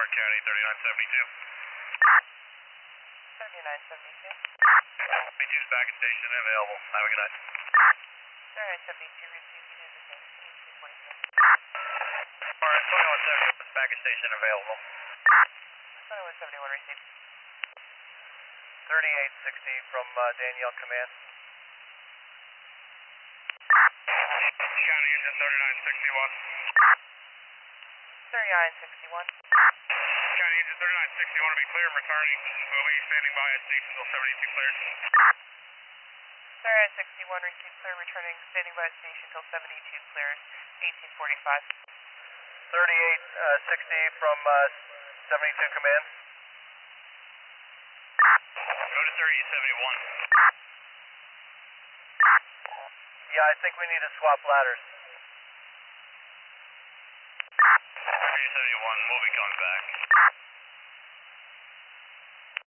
Clark County, 3972. 3972. 72's back at station available. Have a good night. 3972 received to the same 246. Alright, 2170 back at station available. 2171 received. 3860 from Danielle Command. County engine 3961. 3961. County engine 3960, want to be clear, I'm returning. We'll be standing by at station until 72 clears. 3961 received clear, returning, standing by station until 72 clears, 1845. 3860 from 72 Command. Go to 3871. Yeah, I think we need to swap ladders. 3871, we'll be coming back.